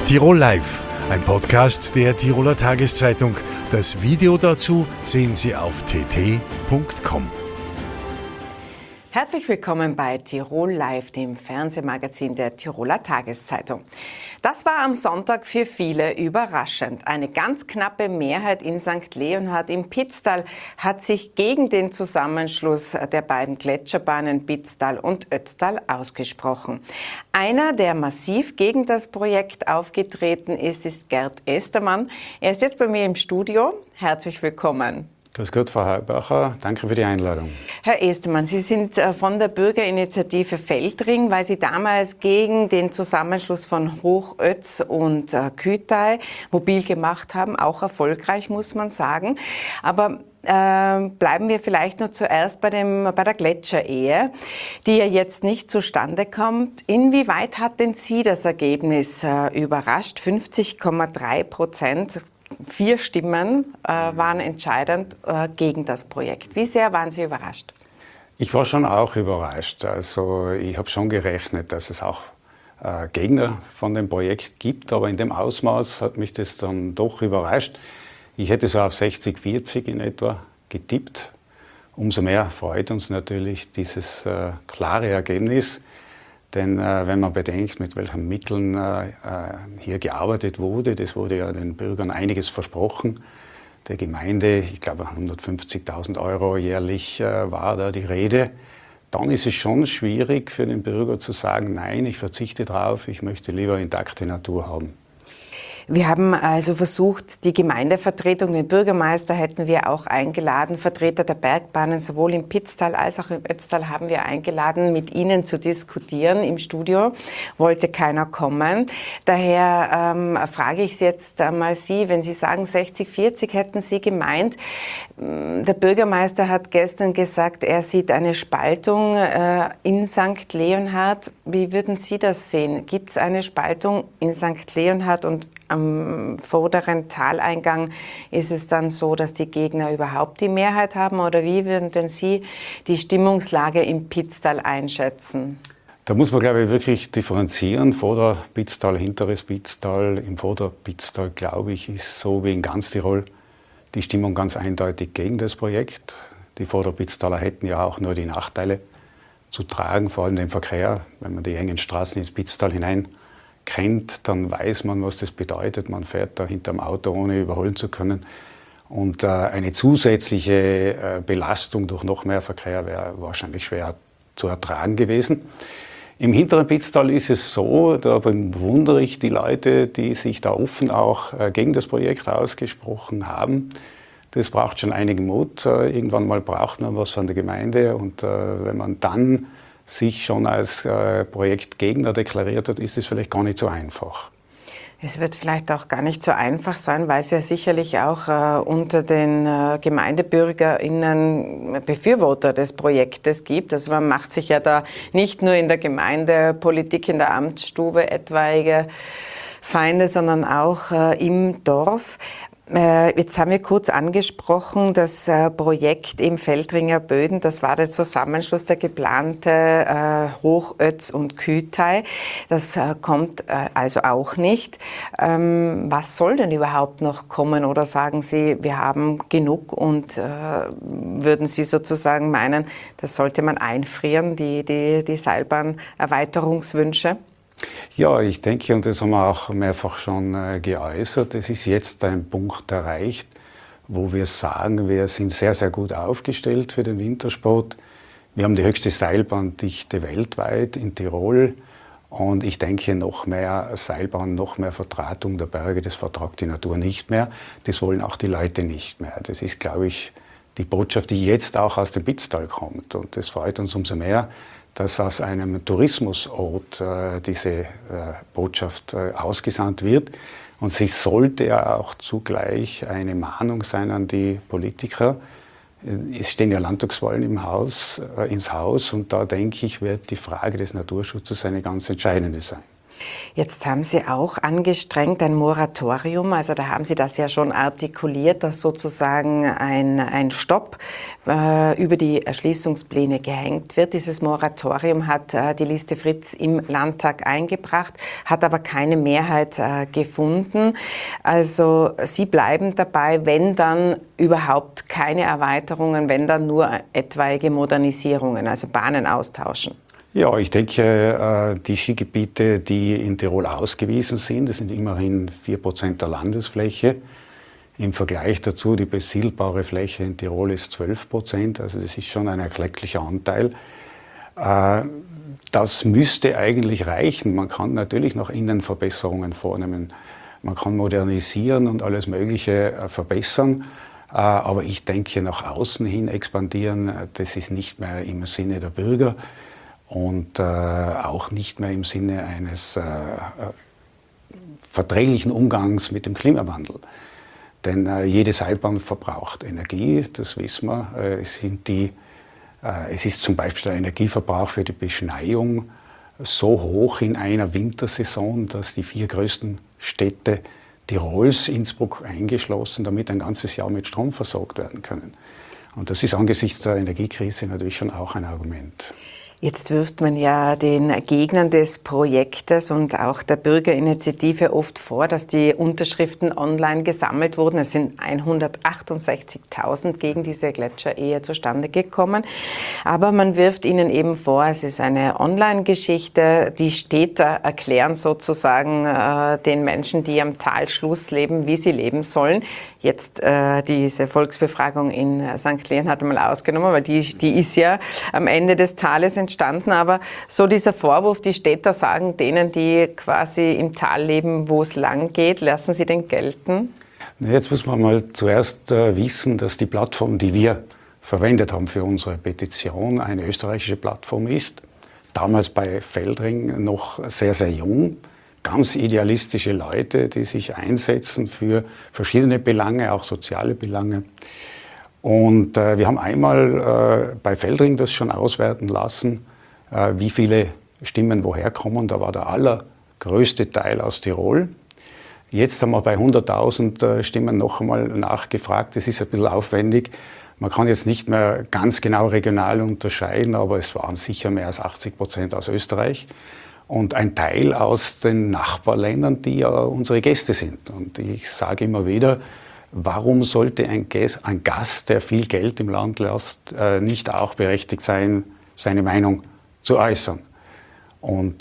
Tirol Live, ein Podcast der Tiroler Tageszeitung. Das Video dazu sehen Sie auf tt.com. Herzlich willkommen bei Tirol Live, dem Fernsehmagazin der Tiroler Tageszeitung. Das war am Sonntag für viele überraschend. Eine ganz knappe Mehrheit in St. Leonhard im Pitztal hat sich gegen den Zusammenschluss der beiden Gletscherbahnen Pitztal und Ötztal ausgesprochen. Einer, der massiv gegen das Projekt aufgetreten ist Gerd Estermann. Er ist jetzt bei mir im Studio. Herzlich willkommen. Grüß Gott, Frau Heubacher. Danke für die Einladung. Herr Estermann, Sie sind von der Bürgerinitiative Feldring, weil Sie damals gegen den Zusammenschluss von Hochötz und Kütei mobil gemacht haben. Auch erfolgreich, muss man sagen. Aber bleiben wir vielleicht noch zuerst bei der Gletscherehe, die ja jetzt nicht zustande kommt. Inwieweit hat denn Sie das Ergebnis überrascht? 50,3%. 4 Stimmen waren entscheidend gegen das Projekt. Wie sehr waren Sie überrascht? Ich war schon auch überrascht. Also ich habe schon gerechnet, dass es auch Gegner von dem Projekt gibt, aber in dem Ausmaß hat mich das dann doch überrascht. Ich hätte so auf 60-40 in etwa getippt. Umso mehr freut uns natürlich dieses klare Ergebnis. Denn wenn man bedenkt, mit welchen Mitteln hier gearbeitet wurde, das wurde ja den Bürgern einiges versprochen. Der Gemeinde, ich glaube 150.000 € jährlich war da die Rede. Dann ist es schon schwierig für den Bürger zu sagen, nein, ich verzichte drauf, ich möchte lieber intakte Natur haben. Wir haben also versucht, die Gemeindevertretung, den Bürgermeister hätten wir auch eingeladen, Vertreter der Bergbahnen, sowohl im Pitztal als auch im Ötztal haben wir eingeladen, mit ihnen zu diskutieren. Im Studio wollte keiner kommen. Daher frage ich jetzt einmal Sie, wenn Sie sagen 60-40, hätten Sie gemeint, der Bürgermeister hat gestern gesagt, er sieht eine Spaltung in St. Leonhard. Wie würden Sie das sehen? Gibt es eine Spaltung in St. Leonhard und am vorderen Taleingang ist es dann so, dass die Gegner überhaupt die Mehrheit haben? Oder wie würden denn Sie die Stimmungslage im Pitztal einschätzen? Da muss man, glaube ich, wirklich differenzieren. Vorder-Pitztal, hinteres Pitztal. Im Vorder-Pitztal, glaube ich, ist so wie in ganz Tirol die Stimmung ganz eindeutig gegen das Projekt. Die Vorder-Pitztaler hätten ja auch nur die Nachteile zu tragen, vor allem den Verkehr. Wenn man die engen Straßen ins Pitztal hinein kennt, dann weiß man, was das bedeutet. Man fährt da hinterm Auto, ohne überholen zu können. Und eine zusätzliche Belastung durch noch mehr Verkehr wäre wahrscheinlich schwer zu ertragen gewesen. Im hinteren Pitztal ist es so, da bewundere ich die Leute, die sich da offen auch gegen das Projekt ausgesprochen haben. Das braucht schon einigen Mut. Irgendwann mal braucht man was von der Gemeinde und wenn man dann sich schon als Projektgegner deklariert hat, ist es vielleicht gar nicht so einfach. Es wird vielleicht auch gar nicht so einfach sein, weil es ja sicherlich auch unter den GemeindebürgerInnen Befürworter des Projektes gibt. Also man macht sich ja da nicht nur in der Gemeindepolitik, in der Amtsstube etwaige Feinde, sondern auch im Dorf. Jetzt haben wir kurz angesprochen, das Projekt im Feldringer Böden, das war der Zusammenschluss, der geplante Hochötz und Kütei. Das kommt also auch nicht. Was soll denn überhaupt noch kommen? Oder sagen Sie, wir haben genug und würden Sie sozusagen meinen, das sollte man einfrieren, die Seilbahnerweiterungswünsche? Ja, ich denke, und das haben wir auch mehrfach schon geäußert, es ist jetzt ein Punkt erreicht, wo wir sagen, wir sind sehr, sehr gut aufgestellt für den Wintersport. Wir haben die höchste Seilbahndichte weltweit in Tirol und ich denke, noch mehr Seilbahn, noch mehr Vertratung der Berge, das vertragt die Natur nicht mehr. Das wollen auch die Leute nicht mehr. Das ist, glaube ich, die Botschaft, die jetzt auch aus dem Pitztal kommt und das freut uns umso mehr, dass aus einem Tourismusort diese Botschaft ausgesandt wird. Und sie sollte ja auch zugleich eine Mahnung sein an die Politiker. Es stehen ja Landtagswahlen ins Haus und da denke ich, wird die Frage des Naturschutzes eine ganz entscheidende sein. Jetzt haben Sie auch angestrengt ein Moratorium, also da haben Sie das ja schon artikuliert, dass sozusagen ein Stopp über die Erschließungspläne gehängt wird. Dieses Moratorium hat die Liste Fritz im Landtag eingebracht, hat aber keine Mehrheit gefunden. Also Sie bleiben dabei, wenn dann überhaupt keine Erweiterungen, wenn dann nur etwaige Modernisierungen, also Bahnen austauschen. Ja, ich denke, die Skigebiete, die in Tirol ausgewiesen sind, das sind immerhin 4% der Landesfläche. Im Vergleich dazu, die besiedelbare Fläche in Tirol ist 12%, also das ist schon ein erklecklicher Anteil. Das müsste eigentlich reichen. Man kann natürlich noch innen Verbesserungen vornehmen. Man kann modernisieren und alles Mögliche verbessern. Aber ich denke, nach außen hin expandieren, das ist nicht mehr im Sinne der Bürger. Und auch nicht mehr im Sinne eines verträglichen Umgangs mit dem Klimawandel. Denn jede Seilbahn verbraucht Energie, das wissen wir. Es ist zum Beispiel der Energieverbrauch für die Beschneiung so hoch in einer Wintersaison, dass die 4 größten Städte Tirols, Innsbruck eingeschlossen, damit ein ganzes Jahr mit Strom versorgt werden können. Und das ist angesichts der Energiekrise natürlich schon auch ein Argument. Jetzt wirft man ja den Gegnern des Projektes und auch der Bürgerinitiative oft vor, dass die Unterschriften online gesammelt wurden. Es sind 168.000 gegen diese Gletscherehe zustande gekommen. Aber man wirft ihnen eben vor, es ist eine Online-Geschichte. Die Städter erklären sozusagen den Menschen, die am Talschluss leben, wie sie leben sollen. Jetzt diese Volksbefragung in St. Leon hat man ausgenommen, weil die ist ja am Ende des Tales entstanden. Aber so dieser Vorwurf, die Städter sagen denen, die quasi im Tal leben, wo es lang geht, lassen Sie den gelten? Jetzt muss man mal zuerst wissen, dass die Plattform, die wir verwendet haben für unsere Petition, eine österreichische Plattform ist. Damals bei Feldring noch sehr, sehr jung. Ganz idealistische Leute, die sich einsetzen für verschiedene Belange, auch soziale Belange. Und wir haben einmal bei Feldring das schon auswerten lassen, wie viele Stimmen woher kommen. Da war der allergrößte Teil aus Tirol. Jetzt haben wir bei 100.000 Stimmen noch einmal nachgefragt. Das ist ein bisschen aufwendig. Man kann jetzt nicht mehr ganz genau regional unterscheiden, aber es waren sicher mehr als 80% aus Österreich. Und ein Teil aus den Nachbarländern, die ja unsere Gäste sind. Und ich sage immer wieder, warum sollte ein Gast, der viel Geld im Land lässt, nicht auch berechtigt sein, seine Meinung zu äußern? Und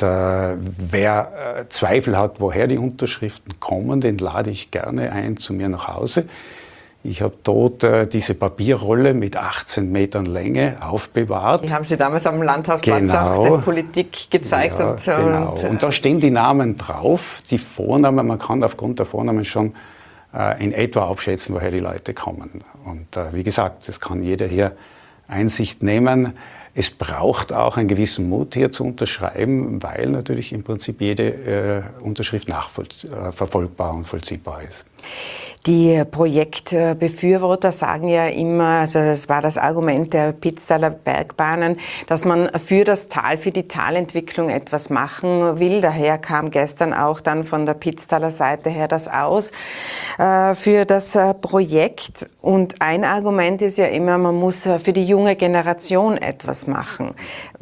wer Zweifel hat, woher die Unterschriften kommen, den lade ich gerne ein zu mir nach Hause. Ich habe dort diese Papierrolle mit 18 Metern Länge aufbewahrt. Die haben Sie damals am Landhausplatz auch der Politik gezeigt. Ja, genau. Und da stehen die Namen drauf, die Vornamen. Man kann aufgrund der Vornamen schon in etwa abschätzen, woher die Leute kommen. Und wie gesagt, das kann jeder hier Einsicht nehmen. Es braucht auch einen gewissen Mut, hier zu unterschreiben, weil natürlich im Prinzip jede Unterschrift nachverfolgbar und vollziehbar ist. Die Projektbefürworter sagen ja immer, also das war das Argument der Pitztaler Bergbahnen, dass man für das Tal, für die Talentwicklung etwas machen will. Daher kam gestern auch dann von der Pitztaler Seite her das Aus für das Projekt. Und ein Argument ist ja immer, man muss für die junge Generation etwas machen.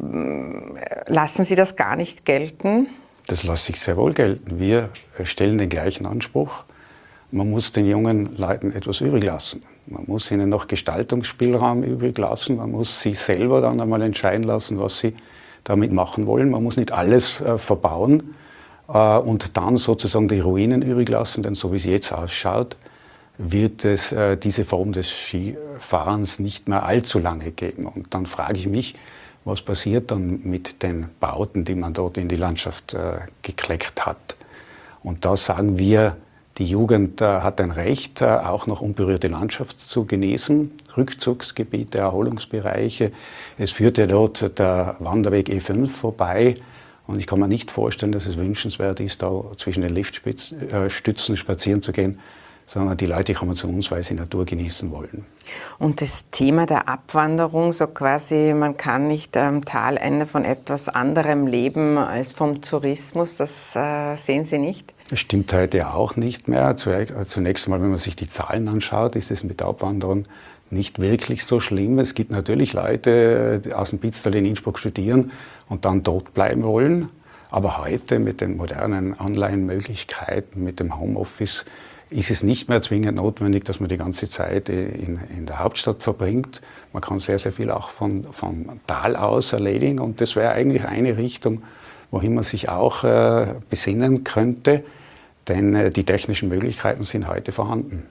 Lassen Sie das gar nicht gelten? Das lasse ich sehr wohl gelten. Wir stellen den gleichen Anspruch. Man muss den jungen Leuten etwas übrig lassen. Man muss ihnen noch Gestaltungsspielraum übrig lassen. Man muss sie selber dann einmal entscheiden lassen, was sie damit machen wollen. Man muss nicht alles verbauen und dann sozusagen die Ruinen übrig lassen. Denn so wie es jetzt ausschaut, wird es diese Form des Skifahrens nicht mehr allzu lange geben. Und dann frage ich mich, was passiert dann mit den Bauten, die man dort in die Landschaft gekleckt hat. Und da sagen wir, die Jugend hat ein Recht, auch noch unberührte Landschaft zu genießen, Rückzugsgebiete, Erholungsbereiche. Es führt ja dort der Wanderweg E5 vorbei und ich kann mir nicht vorstellen, dass es wünschenswert ist, da zwischen den Liftstützen spazieren zu gehen, sondern die Leute kommen zu uns, weil sie Natur genießen wollen. Und das Thema der Abwanderung, so quasi, man kann nicht am Talende von etwas anderem leben als vom Tourismus, das sehen Sie nicht? Das stimmt heute auch nicht mehr. Zunächst einmal, wenn man sich die Zahlen anschaut, ist es mit der Abwanderung nicht wirklich so schlimm. Es gibt natürlich Leute, die aus dem Pitztal in Innsbruck studieren und dann dort bleiben wollen. Aber heute mit den modernen Online-Möglichkeiten, mit dem Homeoffice, ist es nicht mehr zwingend notwendig, dass man die ganze Zeit in der Hauptstadt verbringt. Man kann sehr, sehr viel auch vom Tal aus erledigen. Und das wäre eigentlich eine Richtung, wohin man sich auch besinnen könnte. Denn die technischen Möglichkeiten sind heute vorhanden.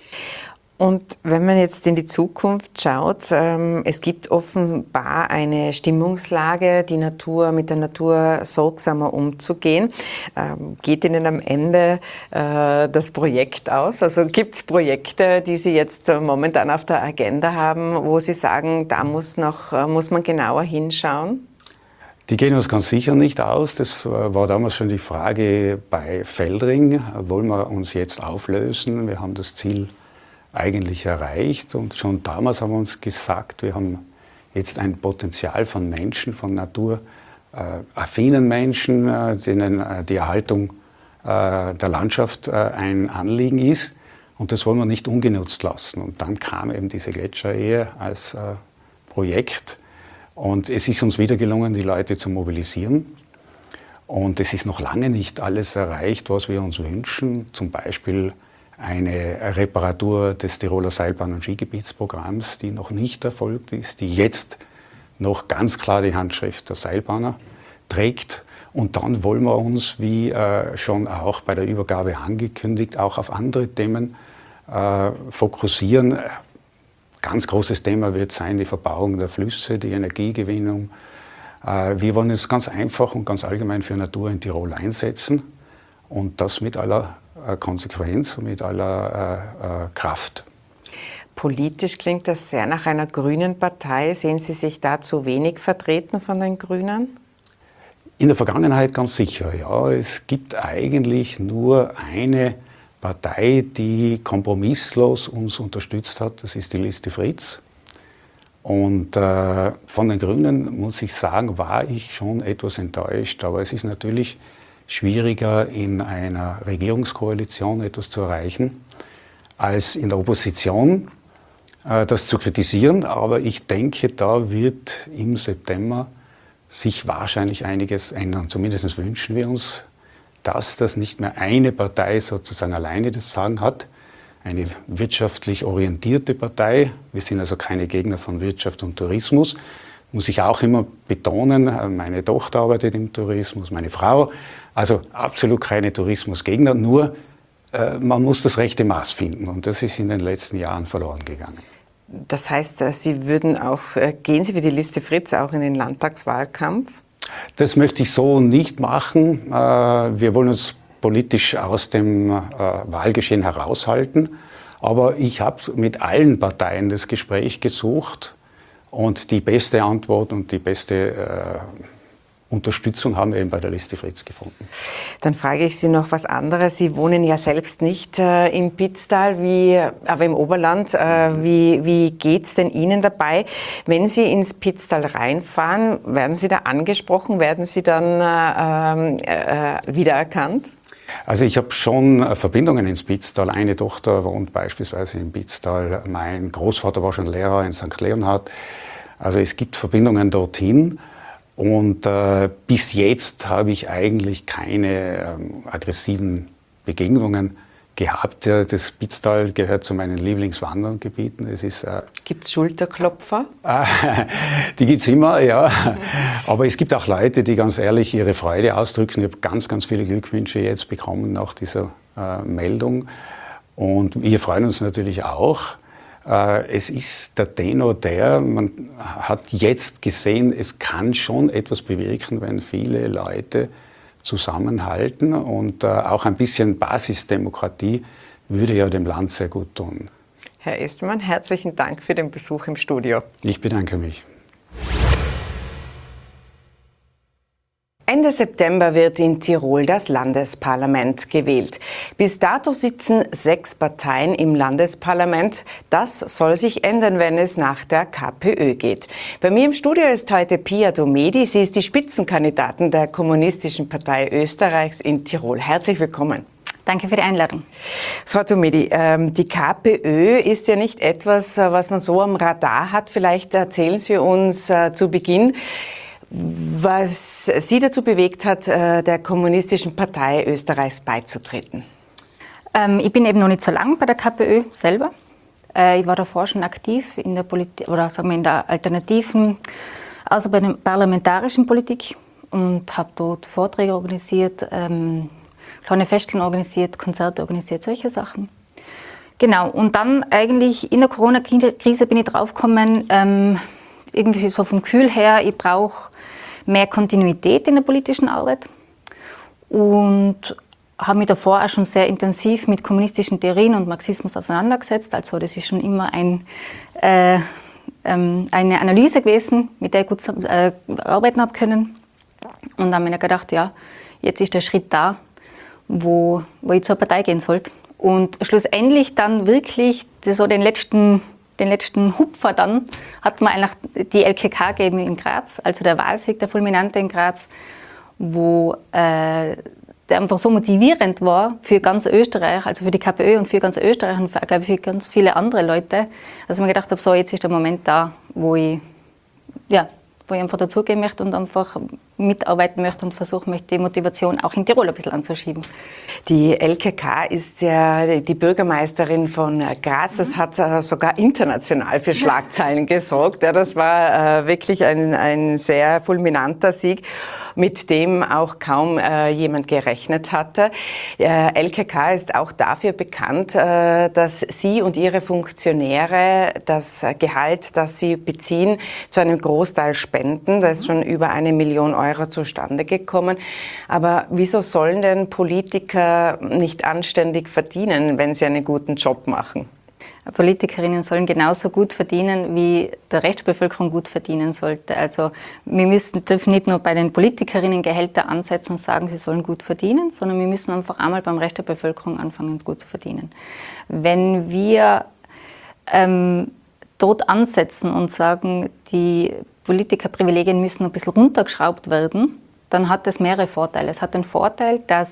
Und wenn man jetzt in die Zukunft schaut, es gibt offenbar eine Stimmungslage, mit der Natur sorgsamer umzugehen. Geht Ihnen am Ende das Projekt aus? Also gibt es Projekte, die Sie jetzt momentan auf der Agenda haben, wo Sie sagen, da muss man genauer hinschauen? Die gehen uns ganz sicher nicht aus. Das war damals schon die Frage bei Feldring. Wollen wir uns jetzt auflösen? Wir haben das Ziel eigentlich erreicht. Und schon damals haben wir uns gesagt, wir haben jetzt ein Potenzial von Menschen, von naturaffinen Menschen, denen die Erhaltung der Landschaft ein Anliegen ist. Und das wollen wir nicht ungenutzt lassen. Und dann kam eben diese Gletscherehe als Projekt. Und es ist uns wieder gelungen, die Leute zu mobilisieren. Und es ist noch lange nicht alles erreicht, was wir uns wünschen. Zum Beispiel eine Reparatur des Tiroler Seilbahn- und Skigebietsprogramms, die noch nicht erfolgt ist, die jetzt noch ganz klar die Handschrift der Seilbahner trägt. Und dann wollen wir uns, wie schon auch bei der Übergabe angekündigt, auch auf andere Themen fokussieren. Ganz großes Thema wird sein die Verbauung der Flüsse, die Energiegewinnung. Wir wollen es ganz einfach und ganz allgemein für Natur in Tirol einsetzen und das mit aller Konsequenz und mit aller Kraft. Politisch klingt das sehr nach einer grünen Partei. Sehen Sie sich da zu wenig vertreten von den Grünen? In der Vergangenheit ganz sicher, ja. Es gibt eigentlich nur eine Partei, die kompromisslos uns unterstützt hat, das ist die Liste Fritz. Und von den Grünen, muss ich sagen, war ich schon etwas enttäuscht. Aber es ist natürlich schwieriger, in einer Regierungskoalition etwas zu erreichen, als in der Opposition das zu kritisieren. Aber ich denke, da wird im September sich wahrscheinlich einiges ändern. Zumindest wünschen wir uns, dass das nicht mehr eine Partei sozusagen alleine das Sagen hat, eine wirtschaftlich orientierte Partei. Wir sind also keine Gegner von Wirtschaft und Tourismus. Muss ich auch immer betonen, meine Tochter arbeitet im Tourismus, meine Frau. Also absolut keine Tourismusgegner, nur man muss das rechte Maß finden. Und das ist in den letzten Jahren verloren gegangen. Das heißt, gehen Sie für die Liste Fritz auch in den Landtagswahlkampf? Das möchte ich so nicht machen. Wir wollen uns politisch aus dem Wahlgeschehen heraushalten. Aber ich habe mit allen Parteien das Gespräch gesucht und die beste Antwort und die beste Unterstützung haben wir eben bei der Liste Fritz gefunden. Dann frage ich Sie noch was anderes. Sie wohnen ja selbst nicht im Pitztal, aber im Oberland. Wie geht es denn Ihnen dabei? Wenn Sie ins Pitztal reinfahren, werden Sie da angesprochen? Werden Sie dann wiedererkannt? Also ich habe schon Verbindungen ins Pitztal. Eine Tochter wohnt beispielsweise im Pitztal. Mein Großvater war schon Lehrer in St. Leonhard. Also es gibt Verbindungen dorthin. Und bis jetzt habe ich eigentlich keine aggressiven Begegnungen gehabt. Das Pitztal gehört zu meinen Lieblingswandergebieten. Gibt es Schulterklopfer? Die gibt es immer, ja. Aber es gibt auch Leute, die ganz ehrlich ihre Freude ausdrücken. Ich habe ganz, ganz viele Glückwünsche jetzt bekommen nach dieser Meldung. Und wir freuen uns natürlich auch. Es ist der Tenor man hat jetzt gesehen, es kann schon etwas bewirken, wenn viele Leute zusammenhalten und auch ein bisschen Basisdemokratie würde ja dem Land sehr gut tun. Herr Estermann, herzlichen Dank für den Besuch im Studio. Ich bedanke mich. Ende September wird in Tirol das Landesparlament gewählt. Bis dato sitzen 6 Parteien im Landesparlament. Das soll sich ändern, wenn es nach der KPÖ geht. Bei mir im Studio ist heute Pia Domedi. Sie ist die Spitzenkandidatin der Kommunistischen Partei Österreichs in Tirol. Herzlich willkommen. Danke für die Einladung. Frau Domedi, die KPÖ ist ja nicht etwas, was man so am Radar hat. Vielleicht erzählen Sie uns zu Beginn, was Sie dazu bewegt hat, der Kommunistischen Partei Österreichs beizutreten. Ich bin eben noch nicht so lange bei der KPÖ selber. Ich war davor schon aktiv in der Politik, oder sagen wir in der alternativen, also bei der parlamentarischen Politik, und habe dort Vorträge organisiert, kleine Festchen organisiert, Konzerte organisiert, solche Sachen. Genau, und dann eigentlich in der Corona-Krise bin ich draufgekommen, irgendwie so vom Gefühl her, ich brauche mehr Kontinuität in der politischen Arbeit, und habe mich davor auch schon sehr intensiv mit kommunistischen Theorien und Marxismus auseinandergesetzt. Also das ist schon immer eine Analyse gewesen, mit der ich gut arbeiten habe können. Und dann habe ich mir gedacht, ja, jetzt ist der Schritt da, wo ich zur Partei gehen sollte. Und schlussendlich dann wirklich so den letzten Hupfer dann hat man eigentlich die LKK gegeben in Graz, also der Wahlsieg, der fulminante in Graz, wo der einfach so motivierend war für ganz Österreich, also für die KPÖ und für ganz Österreich und für ganz viele andere Leute, dass ich mir gedacht habe, so jetzt ist der Moment da, wo ich einfach dazugehen möchte und einfach mitarbeiten möchte und versuchen möchte, die Motivation auch in Tirol ein bisschen anzuschieben. Die LKK ist ja die Bürgermeisterin von Graz. Das hat sogar international für Schlagzeilen gesorgt. Ja, das war wirklich ein sehr fulminanter Sieg, mit dem auch kaum jemand gerechnet hatte. LKK ist auch dafür bekannt, dass sie und ihre Funktionäre das Gehalt, das sie beziehen, zu einem Großteil spenden. Da ist schon über 1 Million Euro zustande gekommen. Aber wieso sollen denn Politiker nicht anständig verdienen, wenn sie einen guten Job machen? Politikerinnen sollen genauso gut verdienen, wie der Rest der Bevölkerung gut verdienen sollte. Also wir dürfen nicht nur bei den Politikerinnen Gehälter ansetzen und sagen, sie sollen gut verdienen, sondern wir müssen einfach einmal beim Rest der Bevölkerung anfangen, gut zu verdienen. Wenn wir dort ansetzen und sagen, die Politikerprivilegien müssen ein bisschen runtergeschraubt werden, dann hat das mehrere Vorteile. Es hat den Vorteil, dass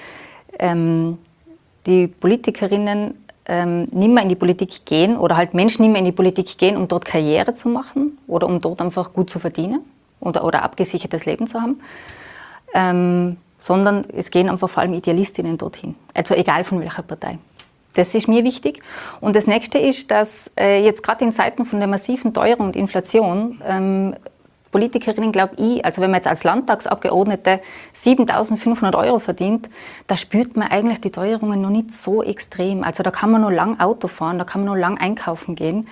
die Politikerinnen nicht mehr in die Politik gehen oder halt Menschen nicht mehr in die Politik gehen, um dort Karriere zu machen oder um dort einfach gut zu verdienen oder abgesichertes Leben zu haben, sondern es gehen einfach vor allem Idealistinnen dorthin, also egal von welcher Partei. Das ist mir wichtig. Und das Nächste ist, dass jetzt gerade in Zeiten von der massiven Teuerung und Inflation Politikerinnen, glaube ich, also wenn man jetzt als Landtagsabgeordnete 7.500 Euro verdient, da spürt man eigentlich die Teuerungen noch nicht so extrem. Also da kann man noch lang Auto fahren, da kann man noch lang einkaufen gehen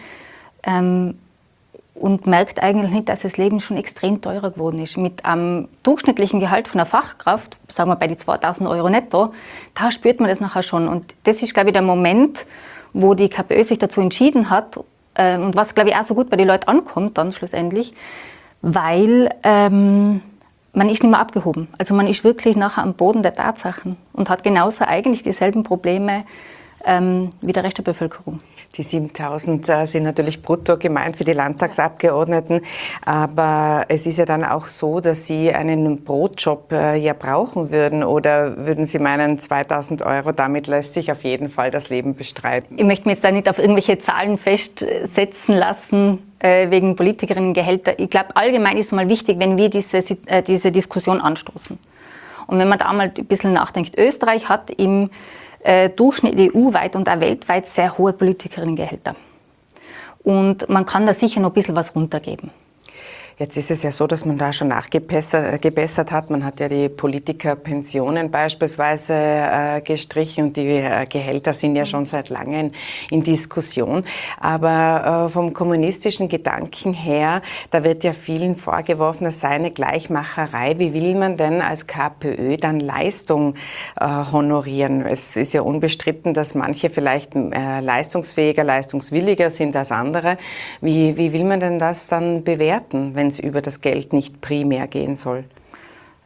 und merkt eigentlich nicht, dass das Leben schon extrem teurer geworden ist. Mit einem durchschnittlichen Gehalt von einer Fachkraft, sagen wir bei die 2.000 Euro netto, da spürt man das nachher schon. Und das ist, glaube ich, der Moment, wo die KPÖ sich dazu entschieden hat und was, glaube ich, auch so gut bei den Leuten ankommt dann schlussendlich, weil man ist nicht mehr abgehoben. Also man ist wirklich nachher am Boden der Tatsachen und hat genauso eigentlich dieselben Probleme wie der Rest der Bevölkerung. Die 7.000 sind natürlich brutto gemeint für die Landtagsabgeordneten, aber es ist ja dann auch so, dass Sie einen Brotjob ja brauchen würden, oder würden Sie meinen, 2.000 Euro, damit lässt sich auf jeden Fall das Leben bestreiten? Ich möchte mich jetzt da nicht auf irgendwelche Zahlen festsetzen lassen, wegen Politikerinnengehälter. Ich glaube, allgemein ist es mal wichtig, wenn wir diese Diskussion anstoßen. Und wenn man da mal ein bisschen nachdenkt, Österreich hat im Durchschnitt EU-weit und auch weltweit sehr hohe Politikerinnengehälter. Und man kann da sicher noch ein bisschen was runtergeben. Jetzt ist es ja so, dass man da schon nachgebessert hat. Man hat ja die Politikerpensionen beispielsweise gestrichen und die Gehälter sind ja schon seit langem in Diskussion. Aber vom kommunistischen Gedanken her, da wird ja vielen vorgeworfen, es sei eine Gleichmacherei. Wie will man denn als KPÖ dann Leistung honorieren? Es ist ja unbestritten, dass manche vielleicht leistungsfähiger, leistungswilliger sind als andere. Wie will man denn das dann bewerten, wenn es über das Geld nicht primär gehen soll?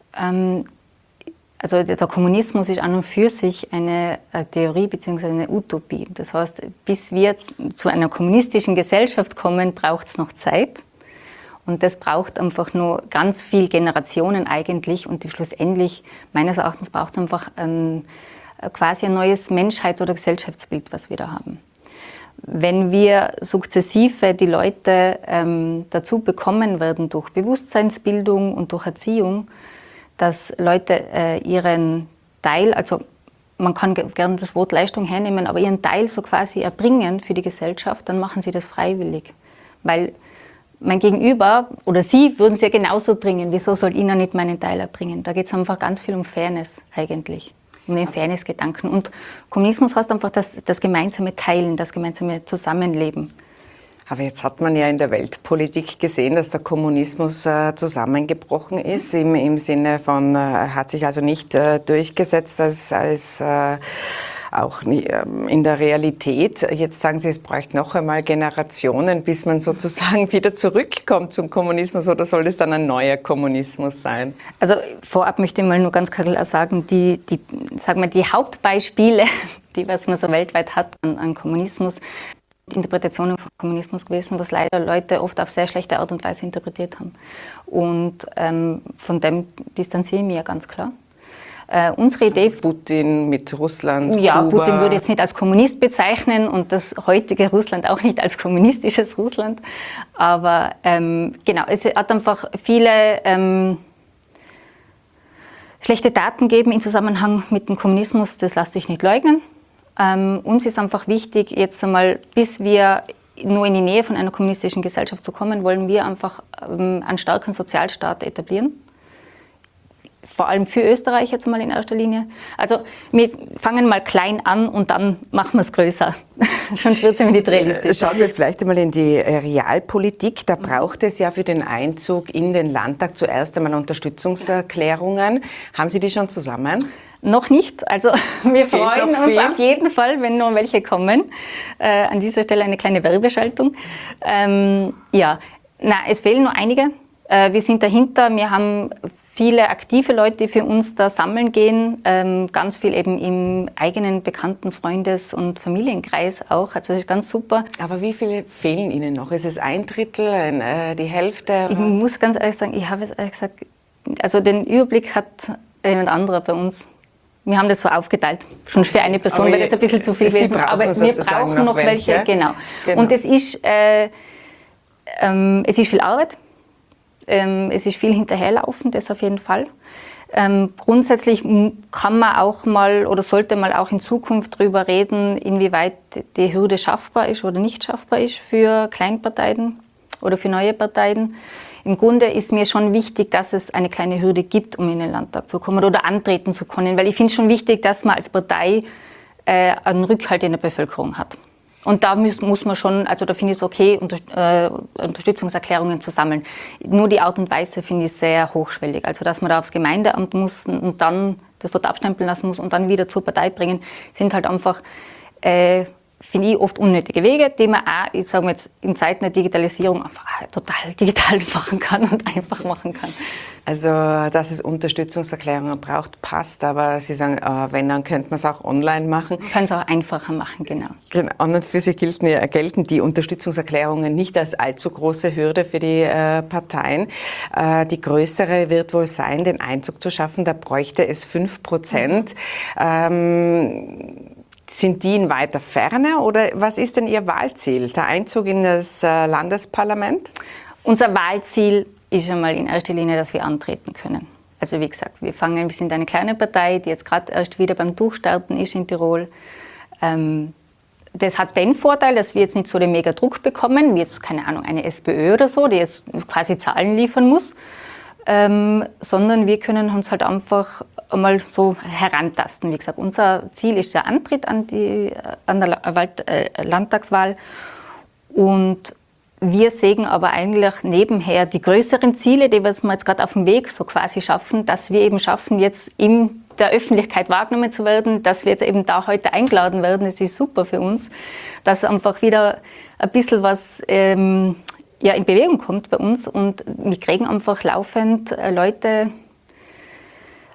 Also der Kommunismus ist an und für sich eine Theorie bzw. eine Utopie. Das heißt, bis wir zu einer kommunistischen Gesellschaft kommen, braucht es noch Zeit. Und das braucht einfach nur ganz viele Generationen eigentlich. Und schlussendlich, meines Erachtens, braucht es einfach quasi ein neues Menschheits- oder Gesellschaftsbild, was wir da haben. Wenn wir sukzessive die Leute dazu bekommen werden durch Bewusstseinsbildung und durch Erziehung, dass Leute ihren Teil, also man kann gerne das Wort Leistung hernehmen, aber ihren Teil so quasi erbringen für die Gesellschaft, dann machen sie das freiwillig. Weil mein Gegenüber oder Sie würden es ja genauso bringen. Wieso soll ich noch nicht meinen Teil erbringen? Da geht es einfach ganz viel um Fairness eigentlich, um den Fairness-Gedanken. Und Kommunismus heißt einfach das gemeinsame Teilen, das gemeinsame Zusammenleben. Aber jetzt hat man ja in der Weltpolitik gesehen, dass der Kommunismus zusammengebrochen ist, im Sinne von, hat sich also nicht durchgesetzt als auch in der Realität. Jetzt sagen Sie, es bräuchte noch einmal Generationen, bis man sozusagen wieder zurückkommt zum Kommunismus, oder soll es dann ein neuer Kommunismus sein? Also vorab möchte ich mal nur ganz klar sagen, die Hauptbeispiele, was man so weltweit hat an Kommunismus, Interpretationen von Kommunismus gewesen, was leider Leute oft auf sehr schlechte Art und Weise interpretiert haben. Und von dem distanziere ich mich ja ganz klar. Unsere Idee, also Putin mit Russland, ja, Kuba. Putin würde jetzt nicht als Kommunist bezeichnen und das heutige Russland auch nicht als kommunistisches Russland. Aber genau, es hat einfach viele schlechte Daten gegeben im Zusammenhang mit dem Kommunismus, das lässt sich nicht leugnen. Uns ist einfach wichtig, jetzt einmal, bis wir nur in die Nähe von einer kommunistischen Gesellschaft zu kommen, wollen wir einfach einen starken Sozialstaat etablieren. Vor allem für Österreich jetzt mal in erster Linie. Also wir fangen mal klein an und dann machen wir es größer. Schon wird es nicht realistisch. Schauen wir vielleicht einmal in die Realpolitik. Da braucht es ja für den Einzug in den Landtag zuerst einmal Unterstützungserklärungen. Haben Sie die schon zusammen? Noch nicht. Also wir freuen uns auf jeden Fall, wenn noch welche kommen. An dieser Stelle eine kleine Werbeschaltung. Es fehlen nur einige. Wir sind dahinter. Wir haben viele aktive Leute, die für uns da sammeln gehen. Ganz viel eben im eigenen bekannten Freundes- und Familienkreis auch. Also das ist ganz super. Aber wie viele fehlen Ihnen noch? Ist es ein Drittel, die Hälfte? Ich muss ganz ehrlich sagen, ich habe es ehrlich gesagt, also den Überblick hat jemand anderer bei uns. Wir haben das so aufgeteilt, schon für eine Person, weil das ein bisschen zu viel gewesen ist. Aber wir brauchen noch welche. Genau. Und es ist viel Arbeit, es ist viel hinterherlaufen, das auf jeden Fall. Grundsätzlich kann man auch mal oder sollte man auch in Zukunft darüber reden, inwieweit die Hürde schaffbar ist oder nicht schaffbar ist für Kleinparteien oder für neue Parteien. Im Grunde ist mir schon wichtig, dass es eine kleine Hürde gibt, um in den Landtag zu kommen oder antreten zu können, weil ich finde es schon wichtig, dass man als Partei einen Rückhalt in der Bevölkerung hat. Und da muss man schon, also da finde ich es okay, Unterstützungserklärungen zu sammeln. Nur die Art und Weise finde ich sehr hochschwellig. Also dass man da aufs Gemeindeamt muss und dann das dort abstempeln lassen muss und dann wieder zur Partei bringen, sind halt einfach, finde ich, oft unnötige Wege, die man auch, ich sage mal jetzt, in Zeiten der Digitalisierung einfach total digital machen kann und einfach machen kann. Also, dass es Unterstützungserklärungen braucht, passt, aber Sie sagen, wenn, dann könnte man es auch online machen. Man kann es auch einfacher machen, genau. An und für sich gelten die Unterstützungserklärungen nicht als allzu große Hürde für die Parteien. Die größere wird wohl sein, den Einzug zu schaffen, da bräuchte es 5%. Sind die in weiter Ferne oder was ist denn Ihr Wahlziel? Der Einzug in das Landesparlament? Unser Wahlziel ist einmal in erster Linie, dass wir antreten können. Also wie gesagt, wir sind eine kleine Partei, die jetzt gerade erst wieder beim Durchstarten ist in Tirol. Das hat den Vorteil, dass wir jetzt nicht so den Mega-Druck bekommen, wie jetzt, keine Ahnung, eine SPÖ oder so, die jetzt quasi Zahlen liefern muss, sondern wir können uns halt einfach einmal so herantasten. Wie gesagt, unser Ziel ist der Antritt an der Landtagswahl und wir sehen aber eigentlich nebenher die größeren Ziele, die wir jetzt gerade auf dem Weg so quasi schaffen, dass wir eben schaffen, jetzt in der Öffentlichkeit wahrgenommen zu werden, dass wir jetzt eben da heute eingeladen werden. Das ist super für uns, dass einfach wieder ein bisschen was in Bewegung kommt bei uns und wir kriegen einfach laufend Leute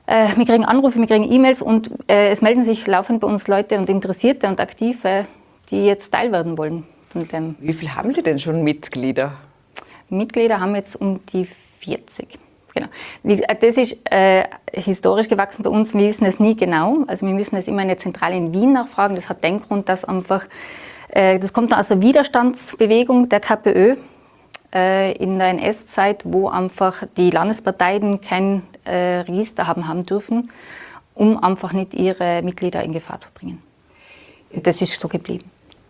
Wir kriegen Anrufe, wir kriegen E-Mails und es melden sich laufend bei uns Leute und Interessierte und Aktive, die jetzt Teil werden wollen von dem. Wie viel haben Sie denn schon Mitglieder? Mitglieder haben jetzt um die 40. Genau. Das ist historisch gewachsen bei uns. Wir wissen es nie genau. Also wir müssen es immer in der Zentrale in Wien nachfragen. Das hat den Grund, dass einfach, das kommt aus der Widerstandsbewegung der KPÖ in der NS-Zeit, wo einfach die Landesparteien kein Register haben dürfen, um einfach nicht ihre Mitglieder in Gefahr zu bringen. Und das ist so geblieben.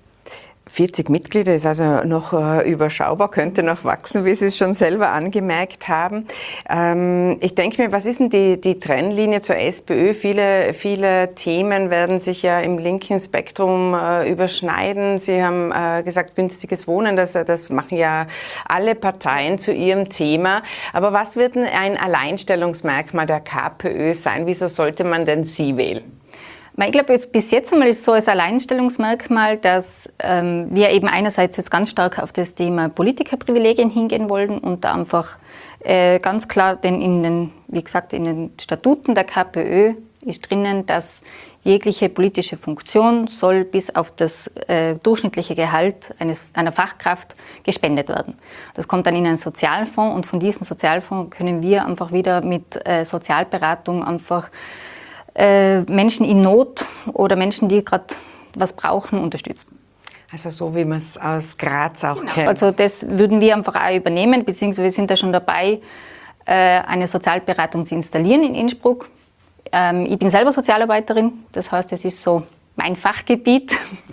40 Mitglieder ist also noch überschaubar, könnte noch wachsen, wie Sie es schon selber angemerkt haben. Ich denke mir, was ist denn die Trennlinie zur SPÖ? Viele Themen werden sich ja im linken Spektrum überschneiden. Sie haben gesagt, günstiges Wohnen, das machen ja alle Parteien zu ihrem Thema. Aber was wird denn ein Alleinstellungsmerkmal der KPÖ sein? Wieso sollte man denn Sie wählen? Ich glaube, bis jetzt einmal ist so als Alleinstellungsmerkmal, dass wir eben einerseits jetzt ganz stark auf das Thema Politikerprivilegien hingehen wollen und da einfach ganz klar, wie gesagt, in den Statuten der KPÖ ist drinnen, dass jegliche politische Funktion soll bis auf das durchschnittliche Gehalt einer Fachkraft gespendet werden. Das kommt dann in einen Sozialfonds und von diesem Sozialfonds können wir einfach wieder mit Sozialberatung einfach Menschen in Not oder Menschen, die gerade was brauchen, unterstützen. Also so wie man es aus Graz auch kennt. Also das würden wir einfach auch übernehmen, beziehungsweise wir sind da schon dabei, eine Sozialberatung zu installieren in Innsbruck. Ich bin selber Sozialarbeiterin, das heißt, das ist so mein Fachgebiet.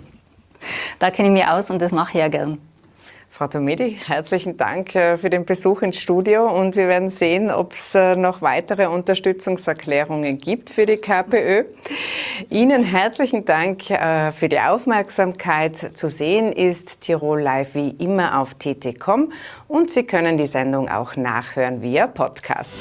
Da kenne ich mich aus und das mache ich ja gern. Frau Tomedi, herzlichen Dank für den Besuch ins Studio und wir werden sehen, ob es noch weitere Unterstützungserklärungen gibt für die KPÖ. Ihnen herzlichen Dank für die Aufmerksamkeit. Zu sehen ist Tirol Live wie immer auf tt.com und Sie können die Sendung auch nachhören via Podcast.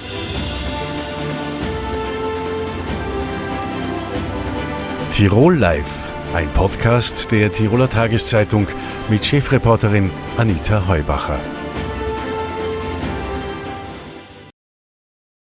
Tirol Live, ein Podcast der Tiroler Tageszeitung mit Chefreporterin Anita Heubacher.